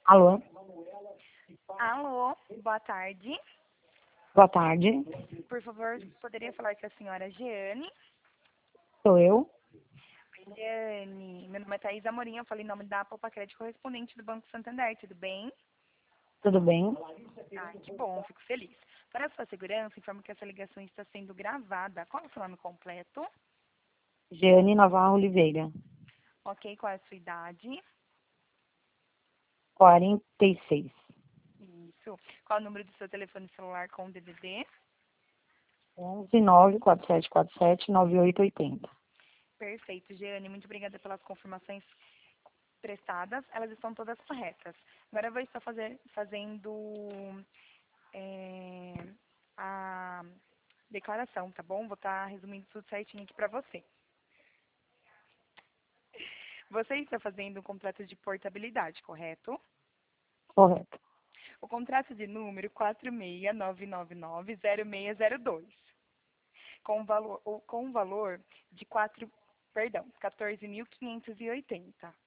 Alô, Alô, boa tarde. boa tarde. Por favor, poderia falar com a senhora Jeane? Sou eu. Jeane, meu nome é Thaís Amorim, eu falei em nome da Popacred, correspondente do Banco Santander, tudo bem? Tudo bem? Que bom, fico feliz. Para a sua segurança, informo que essa ligação está sendo gravada. Qual é o seu nome completo? Jeane Navarro Oliveira, Ok, qual é a sua idade? 46. Isso. Qual é o número do seu telefone celular com o DDD? 11 94747 9880. Perfeito, Jeane, muito obrigada pelas confirmações prestadas, elas estão todas corretas. Agora eu vou estar fazendo é, a declaração, tá bom? Vou estar resumindo tudo certinho aqui para você. Você está fazendo um contrato de portabilidade, correto? Correto. O contrato de número 469990602, com um valor de 14.580.